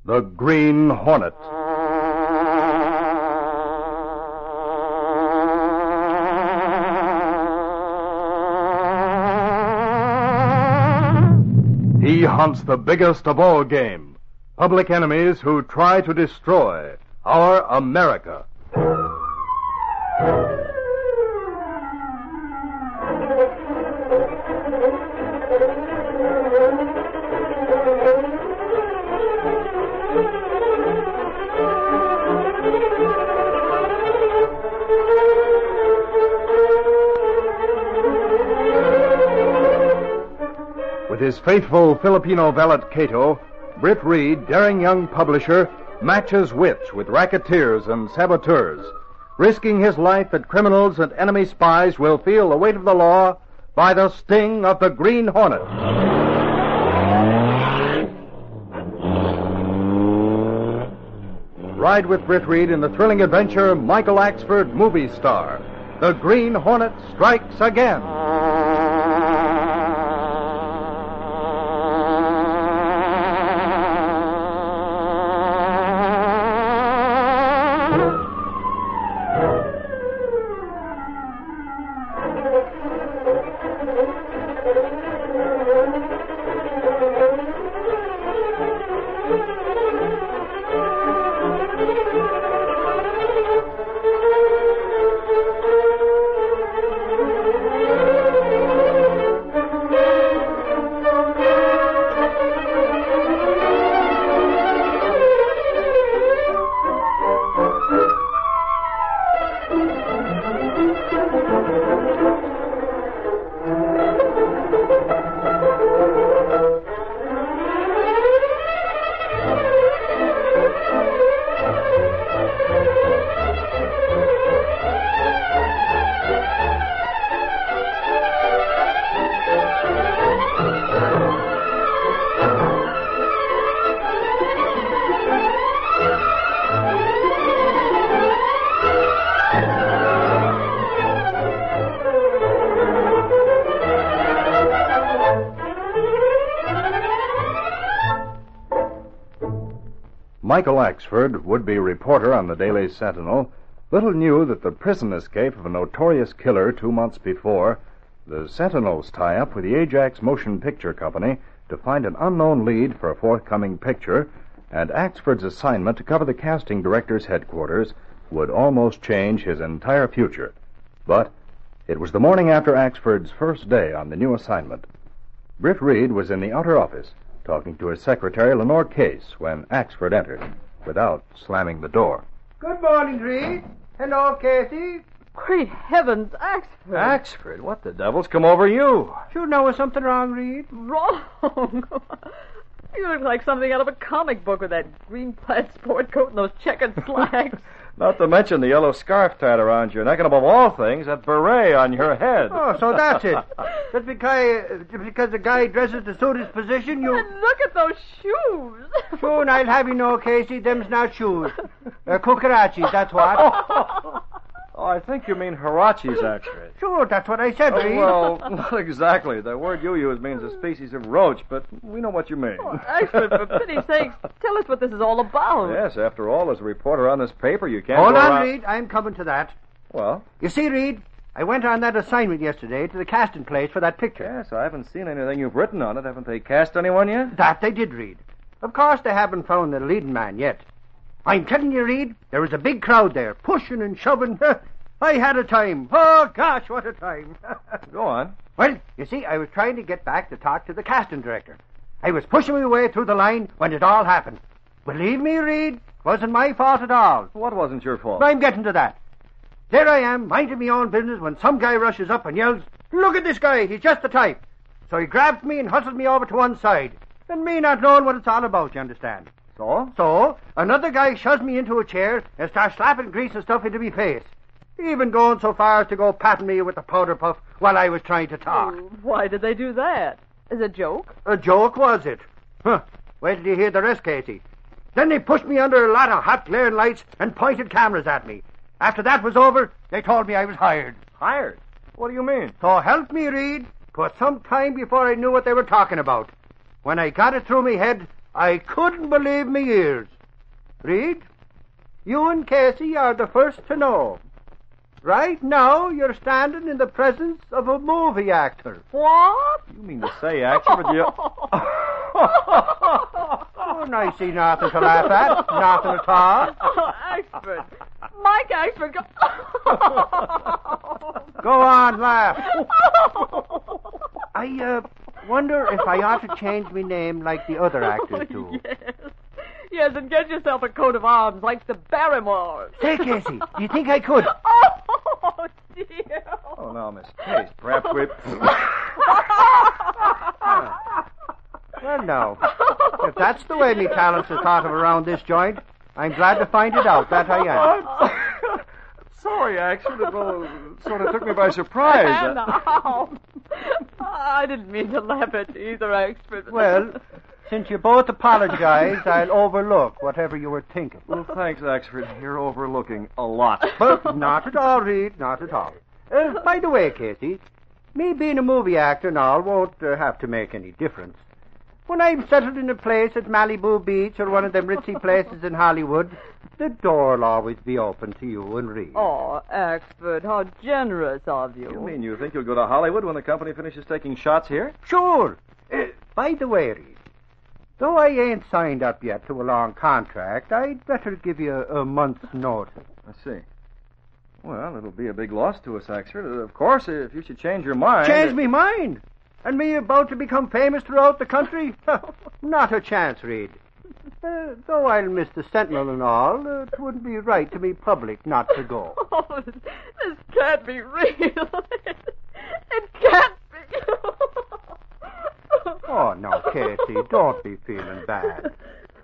The Green Hornet. He hunts the biggest of all game, public enemies who try to destroy our America. With his faithful Filipino valet Cato, Britt Reed, daring young publisher, matches wits with racketeers and saboteurs, risking his life that criminals and enemy spies will feel the weight of the law by the sting of the Green Hornet. Ride with Britt Reed in the thrilling adventure Michael Axford, movie star. The Green Hornet strikes again. Michael Axford, would-be reporter on the Daily Sentinel, little knew that the prison escape of a notorious killer 2 months before, the Sentinel's tie-up with the Ajax Motion Picture Company to find an unknown lead for a forthcoming picture, and Axford's assignment to cover the casting director's headquarters would almost change his entire future. But it was the morning after Axford's first day on the new assignment. Britt Reed was in the outer office, talking to his secretary, Lenore Case, when Axford entered, without slamming the door. Good morning, Reed. Hello, Casey. Great heavens, Axford. Axford, what the devil's come over you? Should know was something wrong, Reed. Wrong. You look like something out of a comic book with that green plaid sport coat and those checkered slacks. Not to mention the yellow scarf tied around your neck, and above all things, that beret on your head. Oh, so that's it. Just because the guy dresses to suit his position, you... And look at those shoes. Soon I'll have you know, Casey, them's not shoes. They're cucarachis, that's what. Oh, I think you mean Hirachis, Axford. Sure, that's what I said, Reed. Well, not exactly. The word you use means a species of roach, but we know what you mean. Oh, Axford, for pity's sake, tell us what this is all about. Yes, after all, as a reporter on this paper, you can't Hold go on, around... Reed. I'm coming to that. Well? You see, Reed, I went on that assignment yesterday to the casting place for that picture. Yes, I haven't seen anything you've written on it. Haven't they cast anyone yet? That they did, Reed. Of course, they haven't found the leading man yet. I'm telling you, Reed, there was a big crowd there, pushing and shoving. I had a time. Oh, gosh, what a time. Go on. Well, you see, I was trying to get back to talk to the casting director. I was pushing my way through the line when it all happened. Believe me, Reed, it wasn't my fault at all. What wasn't your fault? I'm getting to that. There I am, minding my own business, when some guy rushes up and yells, "Look at this guy, he's just the type." So he grabs me and hustles me over to one side. And me not knowing what it's all about, you understand. So, another guy shoves me into a chair and starts slapping grease and stuff into me face. Even going so far as to go patting me with a powder puff while I was trying to talk. Why did they do that? Is it a joke? A joke, was it? Huh. Wait till you hear the rest, Casey. Then they pushed me under a lot of hot glaring lights and pointed cameras at me. After that was over, they told me I was hired. Hired? What do you mean? So help me, Reed. 'Twas some time before I knew what they were talking about. When I got it through me head, I couldn't believe me ears. Reed, you and Casey are the first to know. Right now, you're standing in the presence of a movie actor. What? You mean to say, Axford, you... Oh, and I see nothing to laugh at. Nothing at all. Oh, Axford. Mike Axford. Go on, laugh. I wonder if I ought to change my name like the other actors do. Yes. Yes, and get yourself a coat of arms like the Barrymores. Say, Casey, do you think I could? Oh, dear. Oh, no, Miss Case. Perhaps we... Well, no. If that's the way me talents are thought of around this joint, I'm glad to find it out, that I am. Sorry, Axford. It sort of took me by surprise. And now. I didn't mean to laugh at you either, Axford. Well, since you both apologize, I'll overlook whatever you were thinking. Well, thanks, Axford. You're overlooking a lot. But not at all, Reed, not at all. By the way, Casey, me being a movie actor and all won't have to make any difference. When I'm settled in a place at Malibu Beach or one of them ritzy places in Hollywood, the door'll always be open to you and Reed. Oh, Axford, how generous of you. You mean you think you'll go to Hollywood when the company finishes taking shots here? Sure. By the way, Reed, though I ain't signed up yet to a long contract, I'd better give you a month's notice. I see. Well, it'll be a big loss to us, Axford. Of course, if you should change your mind... Change me mind? And me about to become famous throughout the country? Not a chance, Reed. Though I'll miss the Sentinel and all, it wouldn't be right to be public not to go. Oh, this can't be real. It can't be. Oh, no, Casey, don't be feeling bad.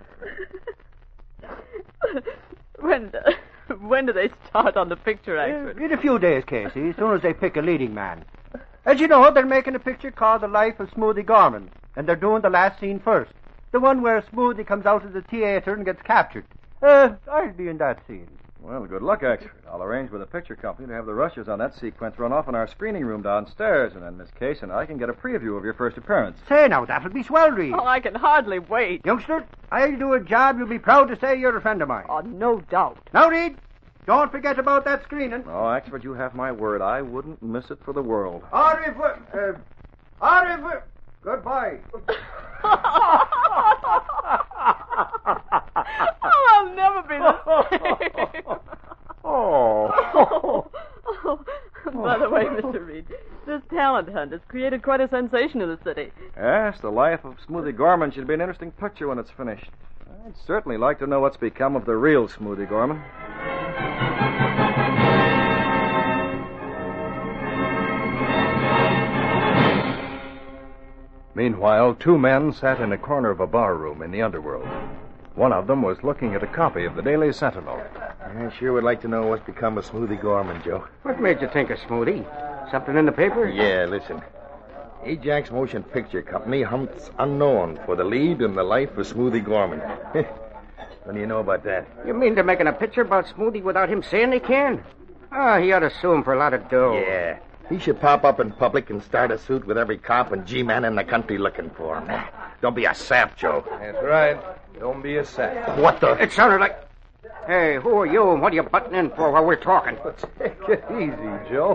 When do they start on the picture, Axford? In a few days, Casey, as soon as they pick a leading man. As you know, they're making a picture called The Life of Smoothie Gorman, and they're doing the last scene first. The one where Smoothie comes out of the theater and gets captured. I'll be in that scene. Well, good luck, Axford. I'll arrange with the picture company to have the rushes on that sequence run off in our screening room downstairs, and then Miss Case and I can get a preview of your first appearance. Say now, that'll be swell, Reed. Oh, I can hardly wait. Youngster, I'll do a job you'll be proud to say you're a friend of mine. Oh, no doubt. Now, Reed, don't forget about that screening. Oh, Axford, you have my word. I wouldn't miss it for the world. Au revoir. Au revoir. Goodbye. Oh, I'll never be the same. Oh. By the way, Mr. Reed, this talent hunt has created quite a sensation in the city. Yes, The Life of Smoothie Gorman should be an interesting picture when it's finished. I'd certainly like to know what's become of the real Smoothie Gorman. Meanwhile, two men sat in a corner of a bar room in the underworld. One of them was looking at a copy of the Daily Sentinel. I sure would like to know what's become of Smoothie Gorman, Joe. What made you think of Smoothie? Something in the paper? Yeah, listen. Ajax Motion Picture Company hunts unknown for the lead in The Life of Smoothie Gorman. What do you know about that? You mean they're making a picture about Smoothie without him saying they can? He ought to sue him for a lot of dough. Yeah. He should pop up in public and start a suit with every cop and G-man in the country looking for him. Don't be a sap, Joe. That's right. Don't be a sap. What the... It sounded like... Hey, who are you and what are you butting in for while we're talking? Take it easy, Joe.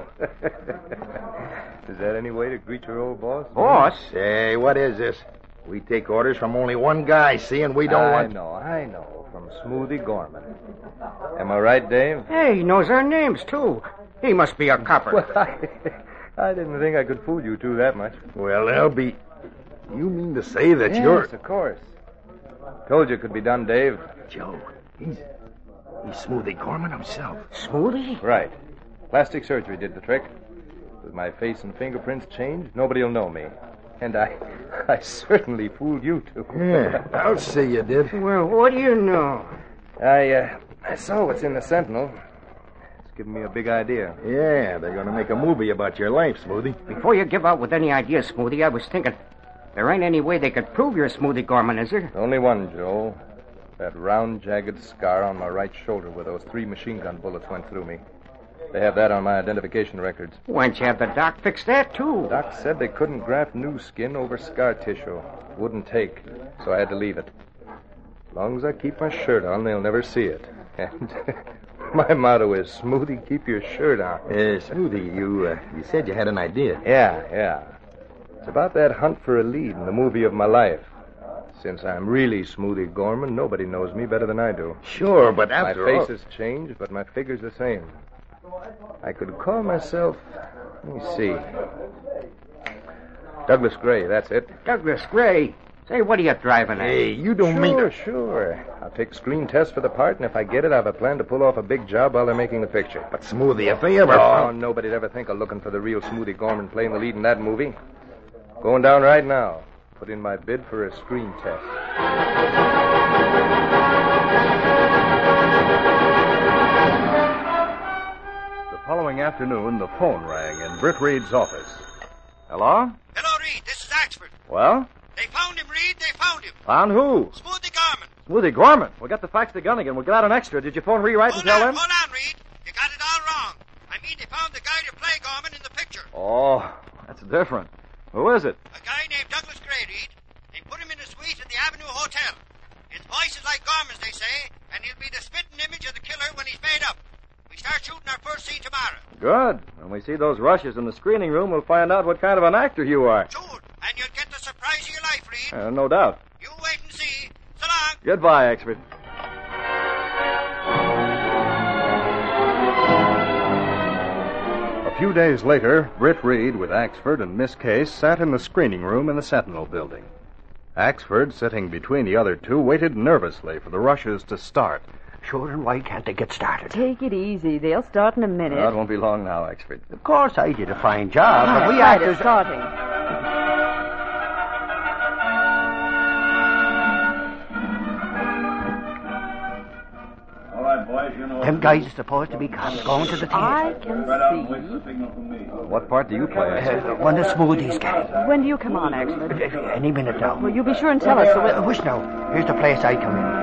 Is that any way to greet your old boss? Boss? Say, what is this? We take orders from only one guy, see, and we don't want... I know. From Smoothie Gorman. Am I right, Dave? Hey, he knows our names, too. He must be a copper. Well, I didn't think I could fool you two that much. Well, there'll be... You mean to say that you're... Yes, of course. Told you it could be done, Dave. Joe, he's Smoothie Gorman himself. Smoothie? Right. Plastic surgery did the trick. With my face and fingerprints changed, nobody'll know me. And I certainly fooled you two. Yeah, I'll say you did. Well, what do you know? I saw what's in the Sentinel. It's given me a big idea. Yeah, they're going to make a movie about your life, Smoothie. Before you give out with any ideas, Smoothie, I was thinking... There ain't any way they could prove you're Smoothie Gorman, is there? Only one, Joe. That round, jagged scar on my right shoulder where those 3 machine gun bullets went through me. They have that on my identification records. Why don't you have the doc fix that, too? Doc said they couldn't graft new skin over scar tissue. Wouldn't take, so I had to leave it. As long as I keep my shirt on, they'll never see it. And my motto is, Smoothie, keep your shirt on. Smoothie, you said you had an idea. Yeah. It's about that hunt for a lead in the movie of my life. Since I'm really Smoothie Gorman, nobody knows me better than I do. Sure, but after my all... face has changed, but my figure's the same. I could call myself... Let me see. Douglas Gray, that's it. Douglas Gray. Say, what are you driving at? Hey, you don't mean... Sure. I'll take screen test for the part, and if I get it, I have a plan to pull off a big job while they're making the picture. But Smoothie, if they ever... Oh, nobody'd ever think of looking for the real Smoothie Gorman playing the lead in that movie. Going down right now. Put in my bid for a screen test. The following afternoon, the phone rang in Britt Reed's office. Hello? Hello, Reed. This is Axford. Well? They found him, Reed. They found him. Found who? Smoothie Gorman. Smoothie Gorman. We'll get the facts to Gunnigan. We'll get out an extra. Did you phone rewrite and tell him? Hold on, Reed. You got it all wrong. I mean, they found the guy to play Gorman in the picture. Oh, that's different. Who is it? A guy named Douglas Gray, Reed. They put him in a suite at the Avenue Hotel. His voice is like Gorman's, they say, and he'll be the spitting image of the killer when he's made up. We start shooting our first scene tomorrow. Good. When we see those rushes in the screening room, we'll find out what kind of an actor you are. Sure, and you'll get the surprise of your life, Reed. No doubt. You wait and see. So long. Goodbye, Axford. A few days later, Britt Reed with Axford and Miss Case sat in the screening room in the Sentinel building. Axford, sitting between the other two, waited nervously for the rushes to start. Sure, and why can't they get started? Take it easy. They'll start in a minute. It won't be long now, Axford. Of course, I did a fine job, but we right, actors... it's starting. All right, boys, you know... Them guys are supposed to be cops going to the I theater. can Right out and wait for see. the signal from me. What part do you play, Axford? One of Smoothie's guys. When do you come on, Axford? Any minute now. Well, you be sure and tell us so we'll... Which now? Here's the place I come in.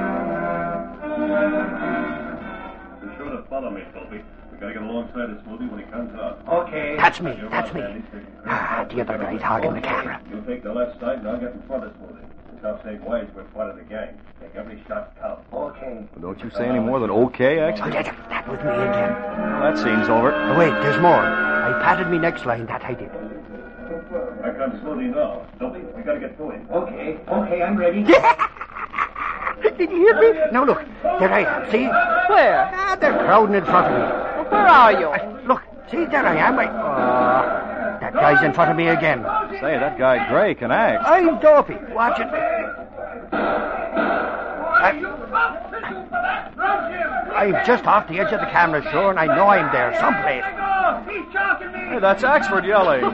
Be sure to follow me, Sophie. We gotta get alongside of Smoothie when he comes out. Okay. That's me. The other guy's hogging the camera. You take the left side and I'll get in front of Smoothie. The cops ain't wise, we're part of the gang. Take every shot count. Okay. Don't you say any more than okay, Axford? That was me again. Well, that scene's over. Oh, wait, there's more. I patted me next line, that I did. Here comes Smoothie now. Sophie, we gotta get to him. Okay, I'm ready. Did you hear me? Now look, there I am, see? Where? They're crowding in front of me. Well, where are you? Look, see, there I am. That guy's in front of me again. Say, that guy Gray can act. I'm dopey. Watch it. I'm just off the edge of the camera, sure, and I know I'm there someplace. Hey, that's Axford yelling.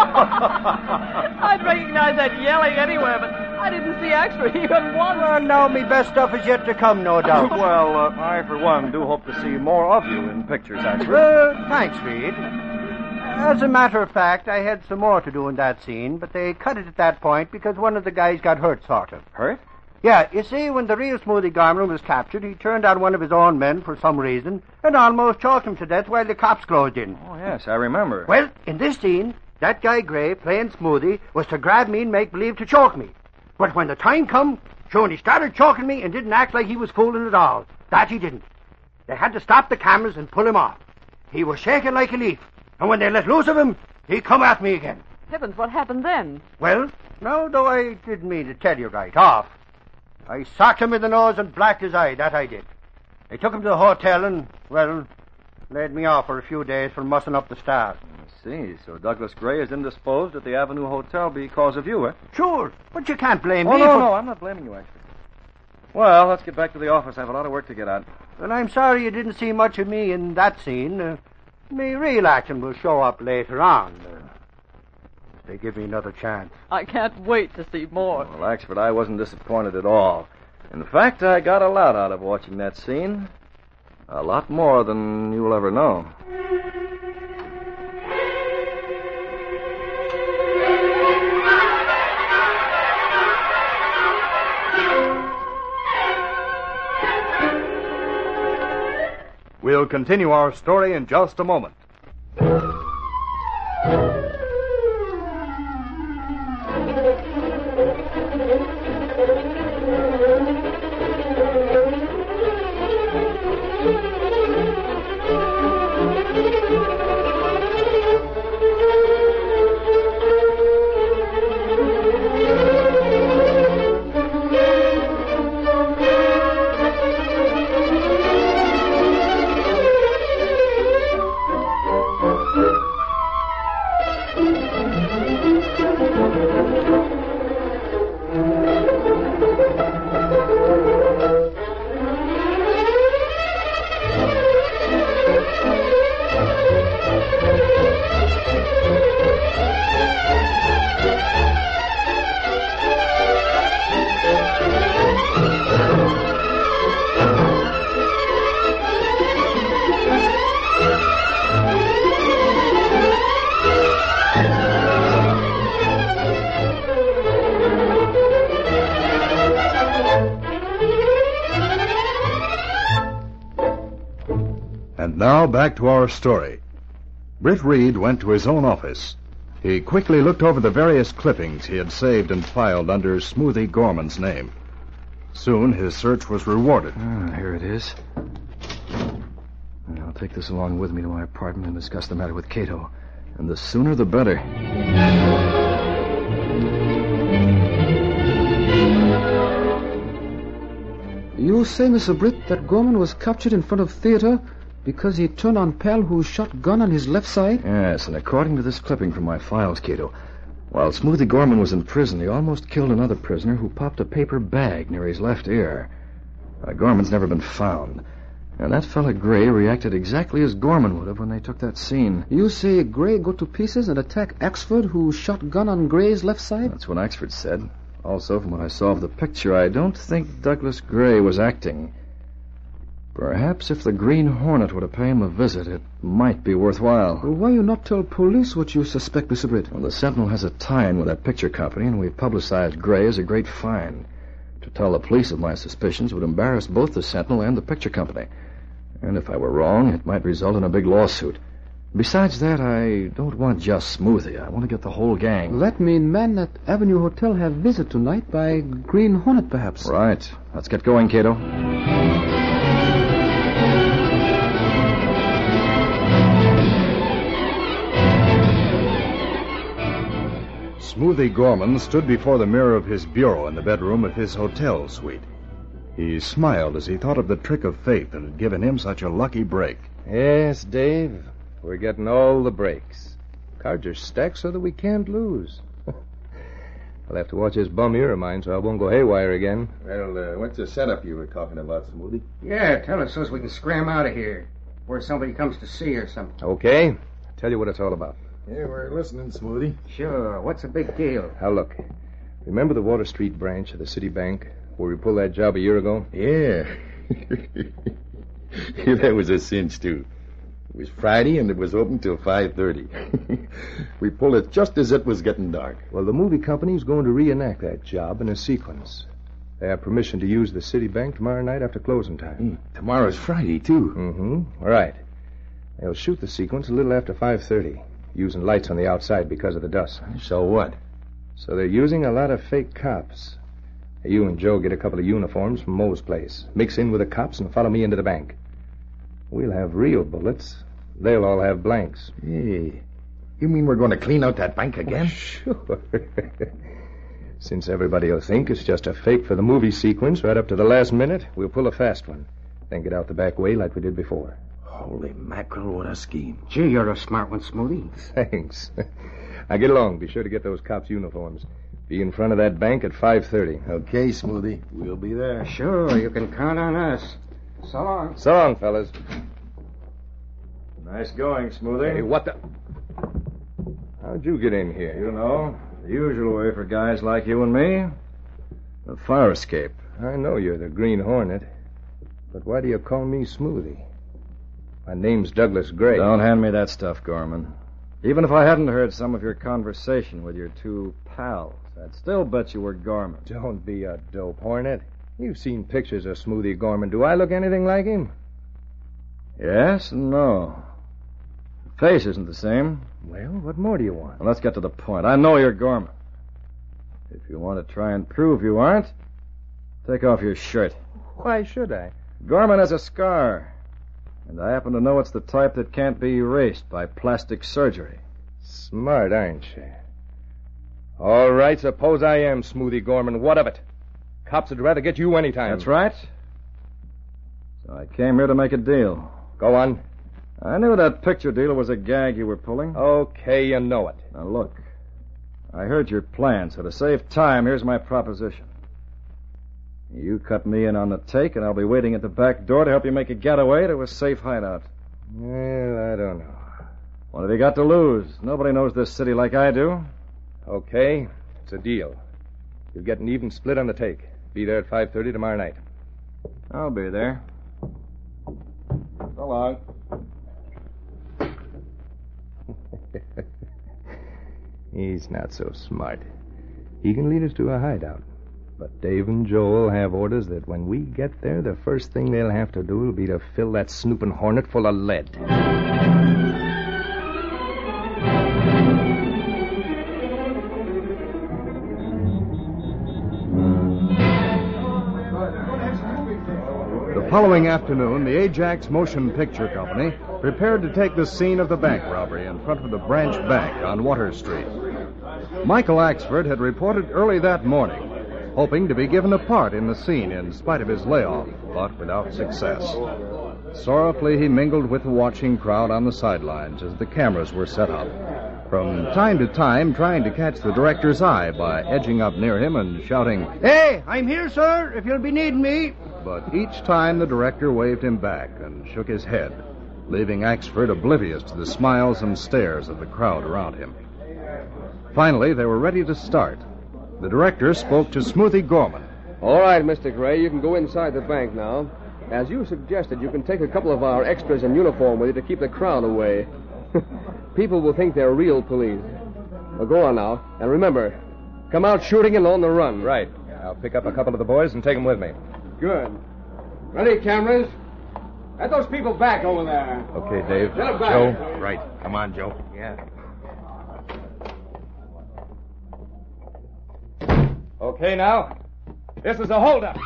I'd recognize that yelling anywhere, but I didn't see Axford even once. Well, now my best stuff is yet to come, no doubt. Well, I, for one, do hope to see more of you in pictures, Axford. Thanks, Reed. As a matter of fact, I had some more to do in that scene, but they cut it at that point because one of the guys got hurt, sort of. Hurt? Yeah, you see, when the real Smoothie Gorman was captured, he turned on one of his own men for some reason and almost choked him to death while the cops closed in. Oh, yes, I remember. Well, in this scene, that guy Gray, playing Smoothie, was to grab me and make believe to choke me. But when the time come, sure, he started choking me and didn't act like he was fooling at all. That he didn't. They had to stop the cameras and pull him off. He was shaking like a leaf, and when they let loose of him, he come at me again. Heavens, what happened then? Well, now, though I didn't mean to tell you right off, I socked him in the nose and blacked his eye, that I did. They took him to the hotel and, well, laid me off for a few days for mussing up the staff. I see. So Douglas Gray is indisposed at the Avenue Hotel because of you, eh? Sure, but you can't blame Oh, me no, for... no, I'm not blaming you, Axford. Well, let's get back to the office. I have a lot of work to get at. Well, I'm sorry you didn't see much of me in that scene. Me real action will show up later on. If they give me another chance. I can't wait to see more. Well, Axford, I wasn't disappointed at all. In fact, I got a lot out of watching that scene. A lot more than you'll ever know. We'll continue our story in just a moment. And now back to our story. Britt Reed went to his own office. He quickly looked over the various clippings he had saved and filed under Smoothie Gorman's name. Soon his search was rewarded. Here it is. I'll take this along with me to my apartment and discuss the matter with Cato. And the sooner the better. You say, Mr. Britt, that Gorman was captured in front of theater because he turned on Pal, who shot gun on his left side? Yes, and according to this clipping from my files, Cato, while Smoothie Gorman was in prison, he almost killed another prisoner who popped a paper bag near his left ear. Gorman's never been found. And that fella Gray reacted exactly as Gorman would have when they took that scene. You say Gray go to pieces and attack Axford, who shot gun on Gray's left side? That's what Axford said. Also, from what I saw of the picture, I don't think Douglas Gray was acting. Perhaps if the Green Hornet were to pay him a visit, it might be worthwhile. Well, why you not tell police what you suspect, Mr. Britt? Well, the Sentinel has a tie-in with that picture company, and we've publicized Gray as a great find. To tell the police of my suspicions would embarrass both the Sentinel and the picture company. And if I were wrong, it might result in a big lawsuit. Besides that, I don't want just Smoothie. I want to get the whole gang. That mean men at Avenue Hotel have visit tonight by Green Hornet, perhaps. Right. Let's get going, Cato. Smoothie Gorman stood before the mirror of his bureau in the bedroom of his hotel suite. He smiled as he thought of the trick of fate that had given him such a lucky break. Yes, Dave. We're getting all the breaks. Cards are stacked so that we can't lose. I'll have to watch this bum ear of mine so I won't go haywire again. Well, what's the setup you were talking about, Smoothie? Yeah, tell us so we can scram out of here. Or somebody comes to see or something. Okay. I'll tell you what it's all about. Yeah, we're listening, Smoothie. Sure. What's the big deal? Now, look. Remember the Water Street branch of the City Bank where we pulled that job a year ago? Yeah. That was a cinch, too. It was Friday, and it was open till 5:30. We pulled it just as it was getting dark. Well, the movie company's going to reenact that job in a sequence. They have permission to use the City Bank tomorrow night after closing time. Tomorrow's Friday, too. Mm-hmm. Right. They'll shoot the sequence a little after 5:30, using lights on the outside because of the dust. So what? So they're using a lot of fake cops. You and Joe get a couple of uniforms from Moe's place. Mix in with the cops and follow me into the bank. We'll have real bullets. They'll all have blanks. Hey, you mean we're going to clean out that bank again? Sure. Since everybody will think it's just a fake for the movie sequence right up to the last minute, we'll pull a fast one. Then get out the back way like we did before. Holy mackerel, what a scheme. Gee, you're a smart one, Smoothie. Thanks. Now get along. Be sure to get those cops' uniforms. Be in front of that bank at 5:30. Okay, Smoothie. We'll be there. Sure, you can count on us. So long. So long, fellas. Nice going, Smoothie. Hey, what the... How'd you get in here? You know, the usual way for guys like you and me. The fire escape. I know you're the Green Hornet. But why do you call me Smoothie? My name's Douglas Gray. Don't hand me that stuff, Gorman. Even if I hadn't heard some of your conversation with your two pals, I'd still bet you were Gorman. Don't be a dope, Hornet. You've seen pictures of Smoothie Gorman. Do I look anything like him? Yes and no. The face isn't the same. Well, what more do you want? Well, let's get to the point. I know you're Gorman. If you want to try and prove you aren't, take off your shirt. Why should I? Gorman has a scar. And I happen to know it's the type that can't be erased by plastic surgery. Smart, aren't you? All right, suppose I am Smoothie Gorman. What of it? Cops would rather get you anytime. That's right. So I came here to make a deal. Go on. I knew that picture deal was a gag you were pulling. Okay, you know it. Now, look. I heard your plan, so to save time, here's my proposition. You cut me in on the take, and I'll be waiting at the back door to help you make a getaway to a safe hideout. Well, I don't know. What have you got to lose? Nobody knows this city like I do. Okay, it's a deal. You'll get an even split on the take. Be there at 5:30 tomorrow night. I'll be there. So long. He's not so smart. He can lead us to a hideout. But Dave and Joel have orders that when we get there, the first thing they'll have to do will be to fill that snooping hornet full of lead. The following afternoon, the Ajax Motion Picture Company prepared to take the scene of the bank robbery in front of the Branch Bank on Water Street. Michael Axford had reported early that morning, hoping to be given a part in the scene in spite of his layoff, but without success. Sorrowfully, he mingled with the watching crowd on the sidelines as the cameras were set up, from time to time trying to catch the director's eye by edging up near him and shouting, "Hey, I'm here, sir, if you'll be needing me." But each time the director waved him back and shook his head, leaving Axford oblivious to the smiles and stares of the crowd around him. Finally, they were ready to start. The director spoke to Smoothie Gorman. All right, Mr. Gray, you can go inside the bank now. As you suggested, you can take a couple of our extras in uniform with you to keep the crowd away. People will think they're real police. Well, go on now. And remember, come out shooting and on the run. Right. I'll pick up a couple of the boys and take them with me. Good. Ready, cameras? Let those people back over there. Okay, Dave. Get 'em back. Joe. Right. Come on, Joe. Yeah. Okay, now. This is a holdup.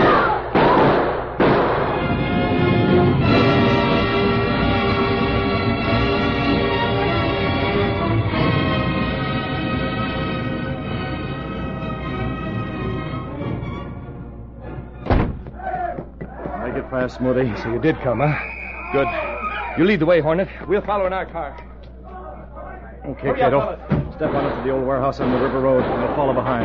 Make it fast, Smoothie. So you did come, huh? Good. You lead the way, Hornet. We'll follow in our car. Okay, Hurry up, Cato. fellas. Step on up to the old warehouse on the river road, and we'll follow behind.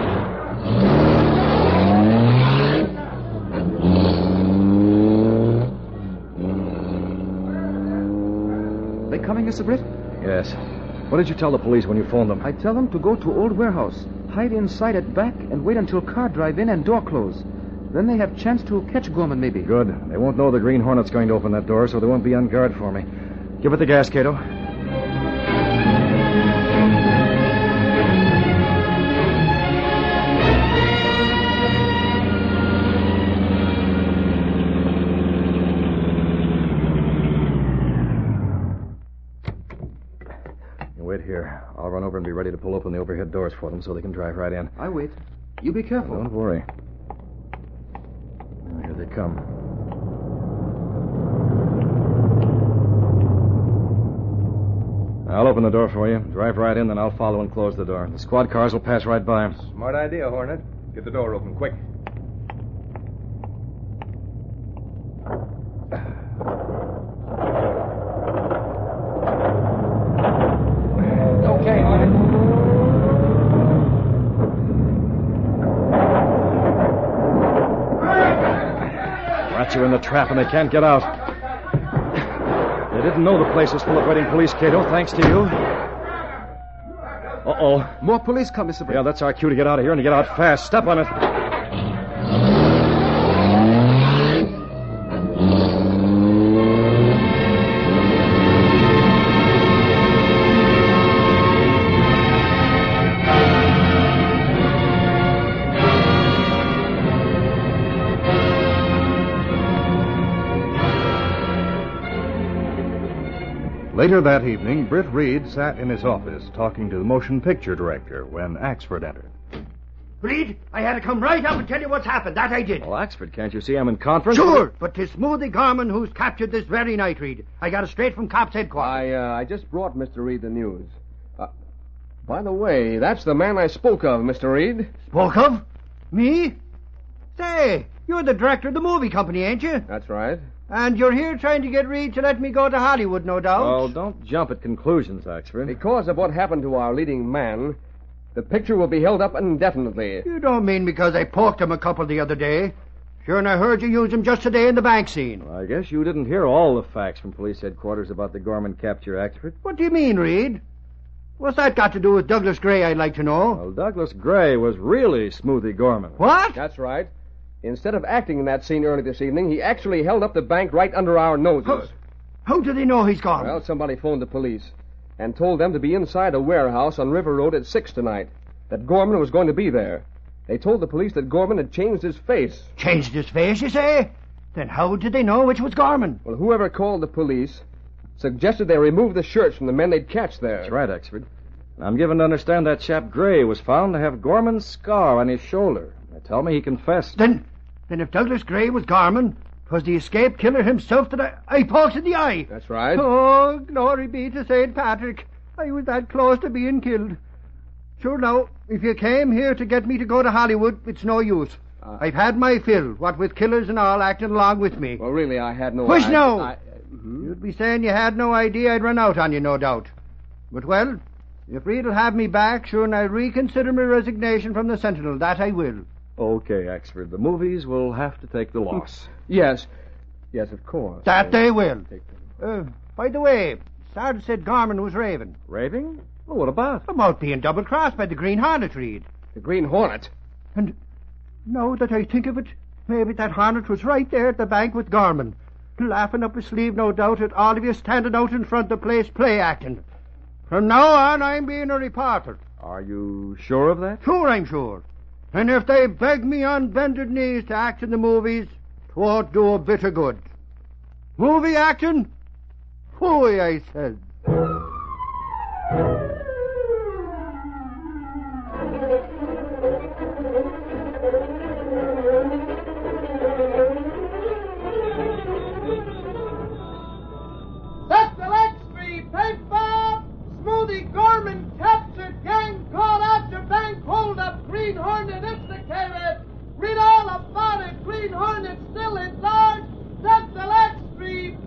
They coming, Mr. Britt? Yes. What did you tell the police when you phoned them? I tell them to go to old warehouse, hide inside at back, and wait until car drive in and door close. Then they have chance to catch Gorman, maybe. Good. They won't know the Green Hornet's going to open that door, so they won't be on guard for me. Give it the gas, Cato. Wait here. I'll run over and be ready to pull open the overhead doors for them so they can drive right in. I wait. You be careful. Don't worry. Here they come. I'll open the door for you. Drive right in, then I'll follow and close the door. The squad cars will pass right by. Smart idea, Hornet. Get the door open, quick. Okay, Hornet. Got you in the trap and they can't get out. They didn't know the place was full of waiting police, Cato, thanks to you. Uh-oh. More police come, Mr. Britt. Yeah, that's our cue to get out of here and to get out fast. Step on it. Later that evening, Britt Reed sat in his office talking to the motion picture director when Axford entered. Reed, I had to come right up and tell you what's happened. That I did. Well, Axford, can't you see I'm in conference? Sure, but 'tis Smoothie Gorman who's captured this very night, Reed. I got it straight from cops' headquarters. I just brought Mr. Reed the news. By the way, that's the man I spoke of, Mr. Reed. Spoke of? Me? Say, you're the director of the movie company, ain't you? That's right. And you're here trying to get Reed to let me go to Hollywood, no doubt. Oh, don't jump at conclusions, Axford. Because of what happened to our leading man, the picture will be held up indefinitely. You don't mean because I poked him a couple the other day. Sure, and I heard you use him just today in the bank scene. Well, I guess you didn't hear all the facts from police headquarters about the Gorman capture, Axford. What do you mean, Reed? What's that got to do with Douglas Gray, I'd like to know? Well, Douglas Gray was really Smoothie Gorman. What? That's right. Instead of acting in that scene early this evening, he actually held up the bank right under our noses. How do they know he's gone? Well, somebody phoned the police and told them to be inside a warehouse on River Road at 6 tonight, that Gorman was going to be there. They told the police that Gorman had changed his face. Changed his face, you say? Then how did they know which was Gorman? Well, whoever called the police suggested they remove the shirts from the men they'd catch there. That's right, Axford. I'm given to understand that chap Gray was found to have Gorman's scar on his shoulder. They tell me he confessed. Then if Douglas Gray was Gorman, 'twas the escaped killer himself that I poked in the eye. That's right. Oh, glory be to St. Patrick. I was that close to being killed. Sure now, if you came here to get me to go to Hollywood, it's no use. I've had my fill, what with killers and all acting along with me. Well, really, I had no... Which no? You'd be saying you had no idea I'd run out on you, no doubt. But, well, if Reed'll have me back, sure, and I'll reconsider my resignation from the Sentinel. That I will. Okay, Axford. The movies will have to take the loss. Yes. Yes, of course. That they will. By the way, Sarge said Gorman was raving. Raving? Well, what about? About being double-crossed by the Green Hornet, Reed. The Green Hornet? And now that I think of it, maybe that Hornet was right there at the bank with Gorman, laughing up his sleeve, no doubt, at all of you standing out in front of the place play-acting. From now on, I'm being a reporter. Are you sure of that? Sure, I'm sure. And if they beg me on bended knees to act in the movies, 'twon't do a bit of good. Movie acting? Phooey, I said. That's the Street paper! Smoothie Gorman captured, gang caught after bank hold up, Green Hornet instigated. Read all about it. Green Hornet still in charge. That's the Street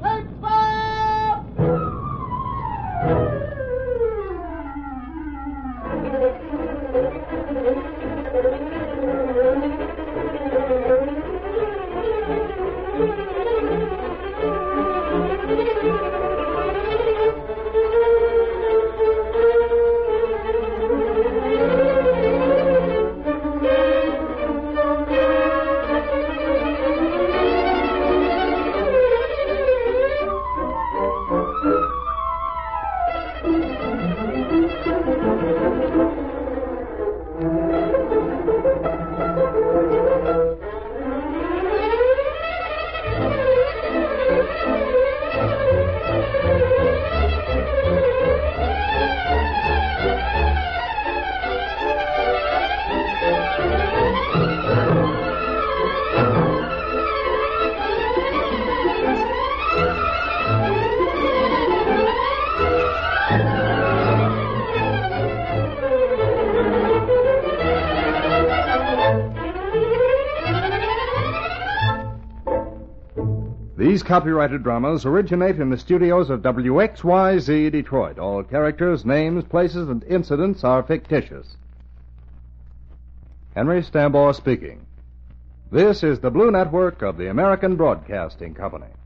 These copyrighted dramas originate in the studios of WXYZ Detroit. All characters, names, places, and incidents are fictitious. Henry Stambaugh speaking. This is the Blue Network of the American Broadcasting Company.